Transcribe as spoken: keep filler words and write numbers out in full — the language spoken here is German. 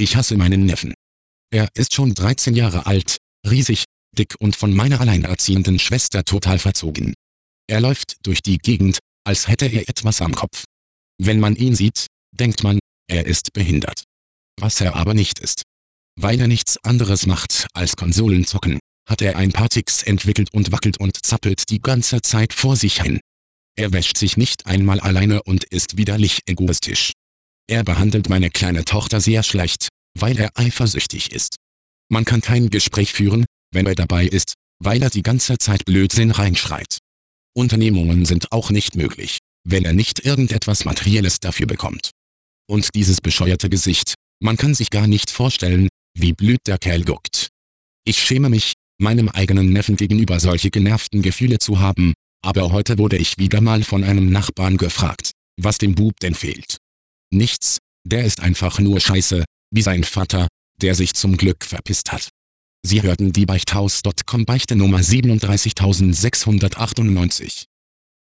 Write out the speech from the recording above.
Ich hasse meinen Neffen. Er ist schon dreizehn Jahre alt, riesig, dick und von meiner alleinerziehenden Schwester total verzogen. Er läuft durch die Gegend, als hätte er etwas am Kopf. Wenn man ihn sieht, denkt man, er ist behindert. Was er aber nicht ist. Weil er nichts anderes macht als Konsolen zocken, hat er ein paar Ticks entwickelt und wackelt und zappelt die ganze Zeit vor sich hin. Er wäscht sich nicht einmal alleine und ist widerlich egoistisch. Er behandelt meine kleine Tochter sehr schlecht, weil er eifersüchtig ist. Man kann kein Gespräch führen, wenn er dabei ist, weil er die ganze Zeit Blödsinn reinschreit. Unternehmungen sind auch nicht möglich, wenn er nicht irgendetwas Materielles dafür bekommt. Und dieses bescheuerte Gesicht, man kann sich gar nicht vorstellen, wie blöd der Kerl guckt. Ich schäme mich, meinem eigenen Neffen gegenüber solche genervten Gefühle zu haben, aber heute wurde ich wieder mal von einem Nachbarn gefragt, was dem Bub denn fehlt. Nichts, der ist einfach nur scheiße, wie sein Vater, der sich zum Glück verpisst hat. Sie hörten die Beichthaus Punkt com Beichte Nummer siebenunddreißigtausendsechshundertachtundneunzig.